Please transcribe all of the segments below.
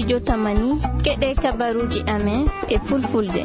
studio Tamani keɗe kabaruji amen e fulfulde.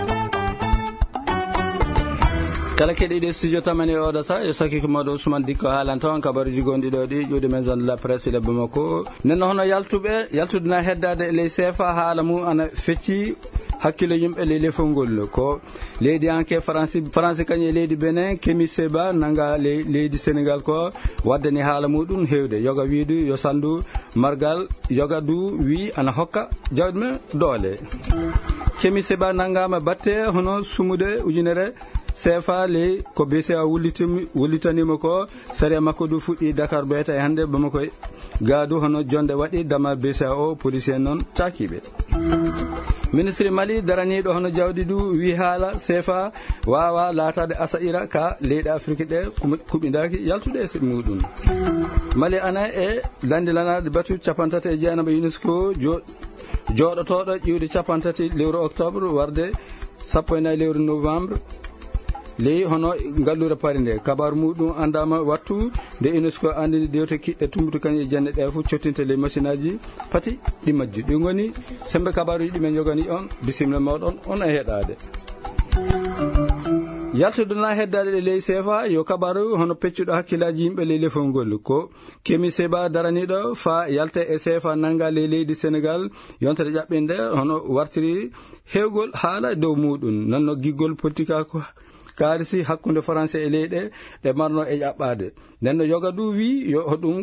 kala keɗiɗe studio Tamani oɗo sa e sakki moɗo Ousmane Dikko haalan taw kabaruji gonɗi ɗo ɗi ƴuuɗe maison de la presse le Bamako nenno hono yaltudena heddade ley CFA haala mum ana fecci hakkille yimɓe ley lefol ko leydi anke France kañe leydi Benin Kémi Séba nanga leydi Sénégal ko waddani haala muɗum hewde yoga wiidu yo sandu margal yoga du wi ana hokka jawɗumen doole. Kémi Séba nangama batte hono sumude ujunere CFA ley ko BCA wullitanima ko sariya makko du fuɗɗi Dakar ɓeyta e hande Bamako gaadu hono jonde waɗi dama BCA o policier noon cakiɓe. Ministre Mali daraniɗo hono jawdi du wi haala CFA wawa latade asaira ka leyɗe Afrique ɗe kuɓidaki yaltude e muɗum. Mali ana e landilanade batu 39 UNESCO joɗotoɗo ƴiwde 30 lewru octobre warde 14 lewru novembre ley hono ngallure pari nde kabaru muɗum andama wattu nde UNESCO andini dewte kiɗɗe tumbutu kañe jande ɗe fu cottinte ley machine aji pati ɗi majji ɗi goni sembe kabaruji ɗimen jogani on bisimilla mawɗon on e heɗade yaltuduna heddade ɗe ley CFA yo kabaru hono peccuɗo hakkillaji yimɓe ley lefol ngol ko Kémi Séba daraniɗo fa yalta e CFA nanga ley leydi Sénégal yontere ƴaɓɓinde hono wartiri hewgol haala dow muɗum nanno giggol politique ko kaalisi hakkunde français e leyɗe ɗe marno e ƴaɓɓade nenno yoga du wi yo hoɗum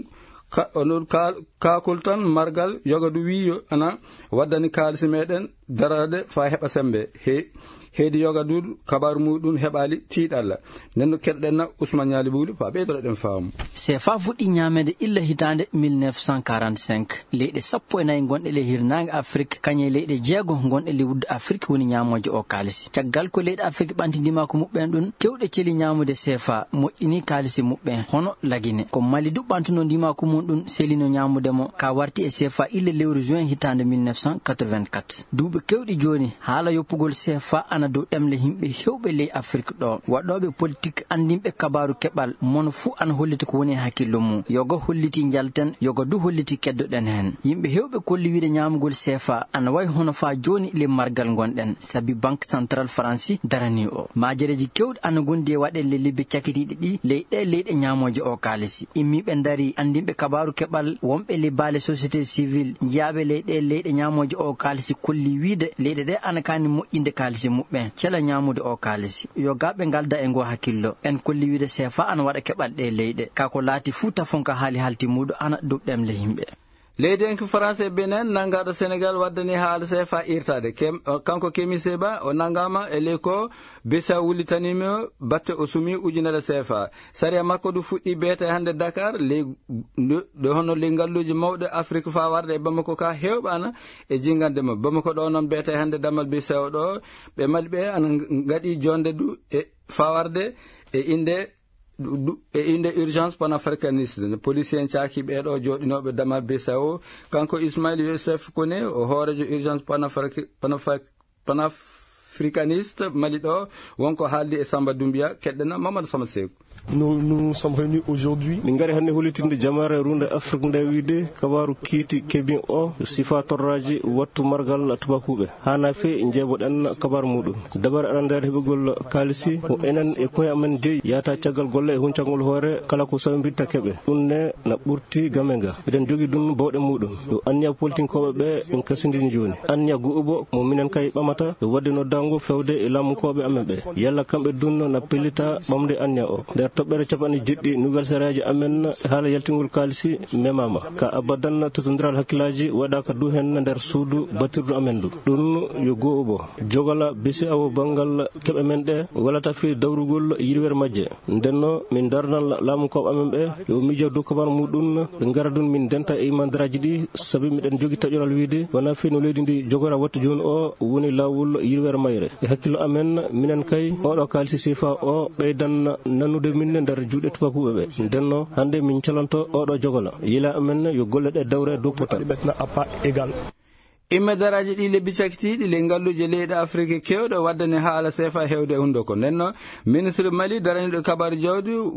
kakol tan margal yoga du wi yo ana waddani kaalisi meɗen darade fa heɓa sembe heedi yoga du kabaru muɗum heɓali tiiɗalla nenno keɗɗenna Ousmane Ñali Bouly fa ɓeydoɗen faamu. CFA fuɗɗi ñamede illa hitande 1945 leyɗe 14 gonɗe ley hirnangue Afrique kañe leyɗe 6 gonɗe lewrude Afrique woni ñamoje o kaalisi caggal ko leyɗe Afrique ɓantidima ko muɓɓen ɗum kewɗe celi ñamude CFA moƴƴini kaalisi muɓɓen hono lagine ko Mali duɓɓantuno ndima ko mum ɗum selino ñamudemo ka warti e CFA illa lewru juin hitande 1984 duuɓi kewɗi joni haala yoppugol CFA ana dow ɗemle himɓe hewɓe ley Afrique ɗo waɗoɓe politique andinɓe kabaru keɓal mono fuu ana holliti ko woni hakkillo mum yoga holliti jalten yoga du holliti keddoɗen hen yimɓe hewɓe kolli wiide ñamugol CFA ana wayi hono fa joni le margal gonɗen sabi banque centrale France darani o majereji kewɗi ana gondi e waɗelle lebbi cakitiɗe ɗi leyɗe leyɗe ñamoje o kaalisi immiɓe daari andinɓe kabaru keɓal wonɓe le baale société civile jiyaɓe leyɗe ñamoje o kaalisi kolli wiide leyɗe ɗe ana kani moƴƴinde kaalisi muɓɓe cela ñamude o kaalisi yo gaɓe galda e ngo hakkillo en kolli wiide CFA ana waɗa keɓal ɗe leyɗe kako laati fuu tafonka haali halti muɗo ana dow ɗemle yimɓe. leydi en ko France e Benin nangaɗo Sénégal waddani haala CFA irtade kanko Kémi Séba o nangama e ley ko BCA wullitanimo batte o sumi ujunere CFA sariya makko du fuɗɗi beete hande Dakar ley ɗo hono ley ngalluji mawɗe Afrique fa warde e Bamako ka hewɓana e jingandema Bamako ɗo noon beete hande dammal BCA ɗo ɓe Mali ɓe ana gaɗi jonde du e fawarde e inde urgence panafricaniste ne policier en caaki ɓeɗo joɗinoɓe damal BCAO kanko Ismail Youssef Kone o hoorejo urgence panafricaniste Mali ɗo wonko haaldi e Samba Doumbia keɗɗena Mamadou Sama Sekou. Nous sommes réunis aujourd'hui. Ngari hande holitinde jamare runde Afrique nde wiide kabaru kiiti kebi o sifa torraji wattu margal tubakuɓe hana fe jeeboɗen kabaru muɗum dabar aɗa nder heɓugol kalisi ko enen e koye amen jeeyi yata caggal golle e huncagol hoore kala ko sawi mbitta keɓe ɗum ne na ɓurti gamenga eɗen jogui ɗum bawɗe muɗum yo anniya politinkoɓe ɓe en kasidini joni anniya go'ubo mo minen kay ɓamata yo wadde noddango fewde e lammukoɓe amen ɓe yalla kamɓe dunno na pellita ɓamde anniya o nder toɓɓere capanɗe jeɗɗi nouvelle séréji amen haala yaltingol kalisi memama ka abadan totodiral hakkillaji waɗaka du hen nder suudu batirdu amen du ɗum yo go'o bo jogala BCAO banggal keɓe men ɗe walata fi dawrugol yirwere majje ndenno min darnal laamu koɓe amen ɓe yo miijo dow kabar muɗum ɓe gara dun min denta e imandiraji ɗi saabi miɗen jogui taƴoral wiide wona fi no leydi ndi jogora wattu joni o woni lawol yirwere mayre e hakkillo amen minen kay oɗo kalisi sifa o ɓeydan nanude min nder juuɗe tubakuɓe ɓe ndenno hande min calonto oɗo jogolo yila amen yo golle ɗe dawre dow potal immedaraji ɗi lebbi cakitiɗi le ngalluje leyɗe Afrique kewɗo waddani haala CFA hewde e hunde ko nenno ministre Mali daraniɗo kabaru jawdi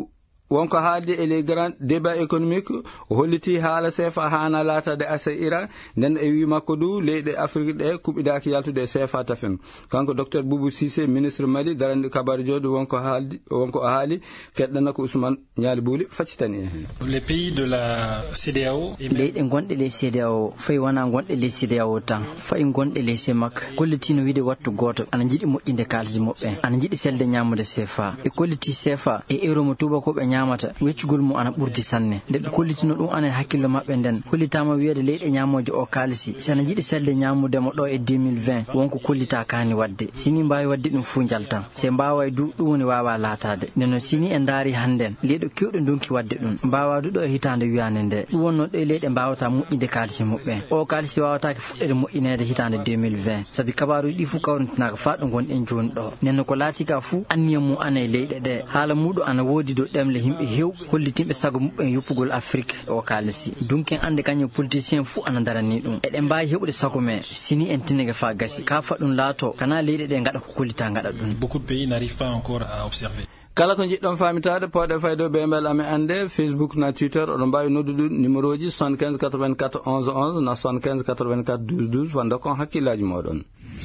wonko haaldi e les grands débats économiques o holliti haala CFA hana latade asaira nden e wi makko du leyɗe Afrique ɗe kuɓidaki yaltude CFA tafen kanko docteur Boubou Cissé ministre Mali darande kabaru jodi wonko o haali keɗɗana ko Ousmane Niali Bouli faccitani en les pays de la CEDEAO leyɗe gonɗe les CEDEAO fayi wona gonɗe les CEDEAO tan fayi gonɗe les CEMAC kollitino wiide wattu goto ana jiiɗi moƴƴinde kalisi moɓɓe ana jiiɗi selde ñamude CFA e kolliti CFA e euro mo tubakoɓe ñamata weccugol mo ana ɓurdi sanne nde ɓe kollitino ɗum ana e hakkille maɓɓe nden hollitama wiyede leyɗe ñamoje o kalisi sana jiiɗi selde ñamudemo ɗo e 2020 wonko kollita kani wadde sini mbawi wadde ɗum fuu jaltan se mbawa du ɗum woni wawa latade neno sini en daari hannden leyɗo kewɗe donki wadde ɗum mbawa du ɗo e hitande wiyande nde ɗum wonno ɗo e leyɗe mbawata moƴƴinde kalisi muɓɓe o kalisi wawatake fuɗɗede moƴƴinede hitande 2020 saabi kabaruji ɗi fuu kawritinaka fa ɗo gonɗen joni ɗo neno ko laati ka fuu anniyam mum ana e leyɗe ɗe haala muɗum ana woodi do ɗemle yimɓe hewɓe hollitinɓe sago muɓɓen yoppugol Afrique o kalisi donc en ande kañum politicien fuu ana darani ɗum eɗen mbawi heɓude sago men sini en tinege fa gasi ka faɗum laato kana leyɗe ɗe gaɗa ko kollita gaɗa ɗum. Beaucoup de pays n'arrivent pas encore à observer. kala ko jiɗɗon famitade poɗe faydo be mbel ame ande Facebook na Twitter oɗon mbawi noddude numéro ji 75 84 11 11 na 75 84 12 12 wanda kon hakkillaji moɗon.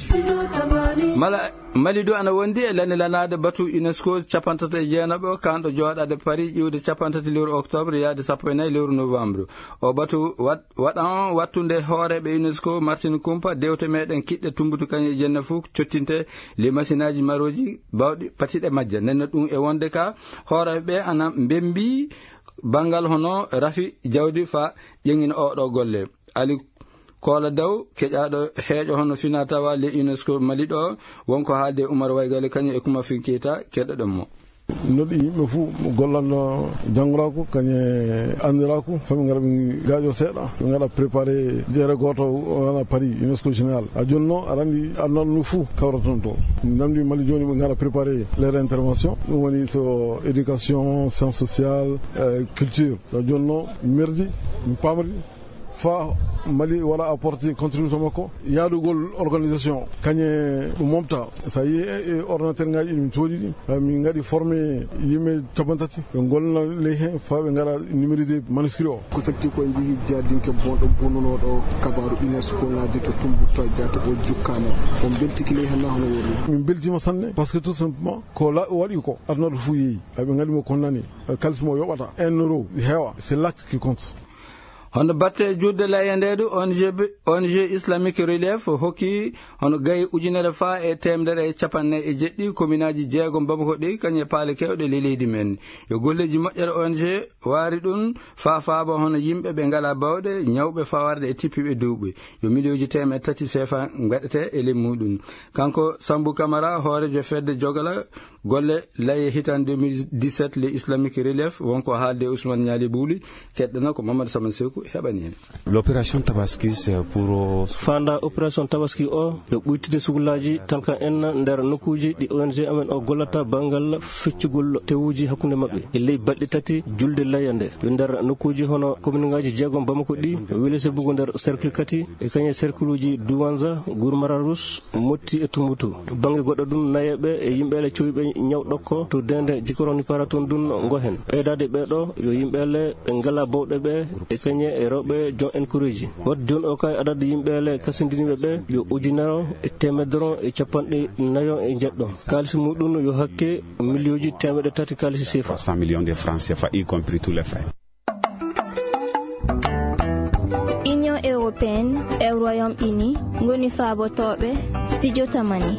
Mali do ana wondi e lani lanade batu UNESCO capantata e jeenaɓe kanɗo jooɗade Paris ƴiwde capantati lewru octobre yaade 14 lewru novembre o batu waɗan wattunde hooreɓe UNESCO Martin Kumpa dewte meɗen kiɗɗe tumbutu kañum e jenne fof cottinte les machine aji maroji bawɗi patiɗe majja nenno ɗum e wonde ka hooreɓe ana mbembi bangal hono rafi jawdi fa ƴeŋina oɗo golle ali kola daw keƴaɗo heeƴo hono fina tawa le UNESCO Mali ɗo wonko haalde Oumar Waygale kañum e kuma finkita keɗoɗon mo noɗi yimɓe fuu gollanno jangorako kañe andirako fami gara ɓe gaaƴo seeɗa ɓe gaɗa préparé jeere goto wona Paris UNESCO général a joni noon aɗa andi adnanno fuu kawrata toon to namdi Mali joni ɓe gaɗa préparé leur intervention ɗum woni so éducation science sociale culture a joni noon merdi mi pamri fa Mali wala apporté contribution makko yaadugol organisation kañe ɗum momta sa yi ordinateur ngaji ɗum coodi ɗi min gaɗi formé yimɓe capantati ɓe golna ley hen fa ɓe gaɗa numérisé manuscrit o ko sakti ko jeehi jadinke bonɗo bonnunoɗo kabaru UNESCO ngadi to tumbutto jata o jukkama on beltiki ley hen na hono woni min beltima sanne par ce que tout simplement ko waɗi ko adnaɗo fuu yeehi ɓe gaɗimo konnani kalismo yoɓata 1 euro heewa c'est l'acte qui compte. hono batte jurde layandedu ONG Islamic Relief hokki hono gayi ujunere fa e temdere e capanne e jeɗɗi commune-aji jeegom Bamako ɗi kañe paale kewɗe le leydi men yo golleji moƴƴere ONG waari ɗum fa faaba hono yimɓe ɓe ngala bawɗe ñawɓe fawarde e tippiɓe duuɓi yo million teme tati CFA gaɗete e lem muɗum kanko Sambou Camara hoorejo fedde jogala golle laye hitan 2017 le Islamic Relief wonko haalde Ousmane Niali Bouli keɗɗana ko Mamadou Saman Sekou heɓani hen. L'opération Tabaski c'est pour fanda opération Tabaski o yo ɓuytude sugullaji tan kan en nder nokkuji ɗi ONG amen o gollata bangal feccugol tewuji hakkunde mabɓe e ley balɗe tati julde layande yo nder nokkuji hono commune ngaji jeegom Bamako ɗi Wélé Bugo nder cercle kati e kañe cercle uji Douanza Gourmararous Motti e Tumbutu bange goɗɗo ɗum nayeɓe e yimɓele coyɓe ñawɗokko to dende jikoroni para toon dun ngohen ɓeydade ɓeɗo yo yimɓele ɓe ngala bawɗe ɓe e kañe e rewɓe jon en kureji wadde joni o kay adade yimɓele kasindiniɓe ɓe yo ujunere e temedere e capanɗe nayo e jeɗɗo kalisi muɗum yo hakke millioji temeɗe tati kalisi CFA 100 millions de francs CFA y compris tous les frais. Union européenne e Royaume-Uni ngoni faabotoɓe studio tamani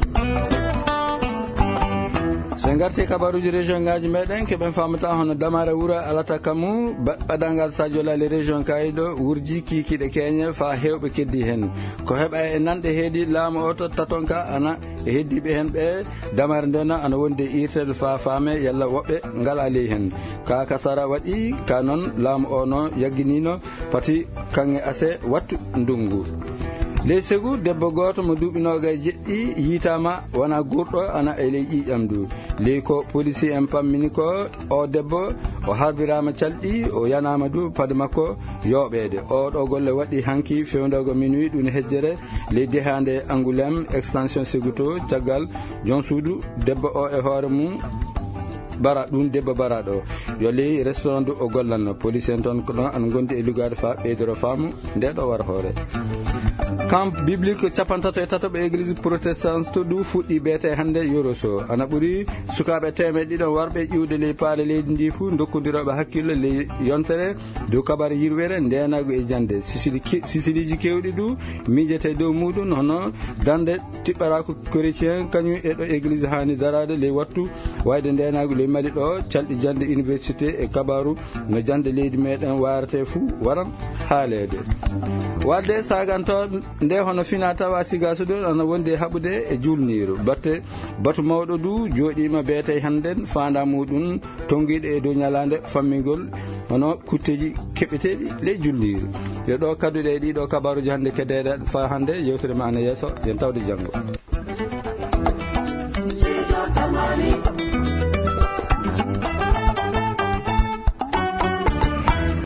sen garti kabaruji région ngaji meɗen keɓen famata hono damare wuura alata kamu ɓadangal Sadio Lali région kayiɗo wurji kikiɗe keñe fa hewɓe keddi hen ko heɓa e nanɗe heedi laamu o to tatonka ana e heddiɓe hen ɓe damare ndena ana wonde irtede fa faame yalla woɓɓe ngala ley hen ka kasara waɗi ka noon laamu o no yagguinino pati kanŋe ase wattu ndungu ley Ségou debbo goto mo duuɓi noga jeɗɗi yitama wona gurɗo ana e ley ƴiƴam du ley ko policier en pammini ko o debbo o harbirama calɗi o yanama du paade makko yoɓede oɗo golle waɗi hanki fewdogo minuit ɗum hejjere ley dehande Angoulême extension Ségou to caggal jon suudu debbo o e hoore mum bara ɗum debbo baraɗo yo ley restaurant du o gollanno police en toon ko ɗon an gondi e lugade ɓeydoro faamu nde ɗo war hoore camp biblique capantato e tatoɓe église protestante to ɗu fuɗɗi beete hannde yoroso ana ɓuuri sukaɓe temeɗe ɗiɗon warɓe ƴiwde ley paale leydi ndi fuu dokkodiroɓe hakkille ley yontere dow kabar yirwere ndenago e jande sisiliji kewɗi ɗu miijete dow muɗum hono dande tiɓɓarako chrétien kañum e ɗo église hani darade ley wattu wayde ndenago ley mali ɗo calɗi jande université e kabaru no jande leydi meɗen warate fuu waran haalede wadde saganto nde hono fina tawa sigaso ɗon ana wondi e haɓude e julniru batte batu mawɗo du jooɗima beete hande fanda muɗum tonguiɗo e dow ñalande fammigol hono kutteji keɓeteɗi ley julniru yo ɗo kadduɗe e ɗiɗo kabaruji hande kedeɗe fa hande yewtere ma ana yeeso yen tawde janggo